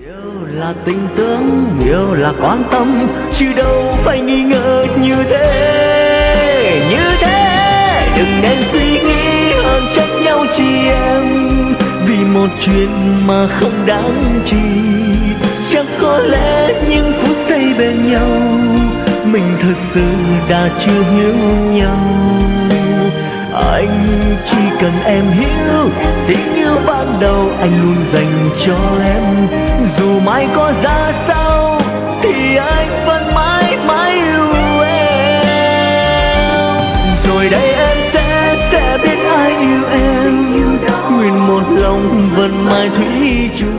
Là tình thương, yêu là quan tâm, chứ đâu phải nghi ngờ như thế, như thế. Đừng nên suy nghĩ hơn trách nhau chị em, vì một chuyện mà không đáng chi. Chắc có lẽ những phút giây bên nhau, mình thật sự đã chưa hiểu nhau. Anh chỉ cần em hiểu, tình yêu ban đầu anh luôn dành cho em. Dù mai có ra sao thì anh vẫn mãi mãi yêu em. Rồi đây em sẽ biết ai yêu em, nguyện một lòng vẫn mãi thủy chung.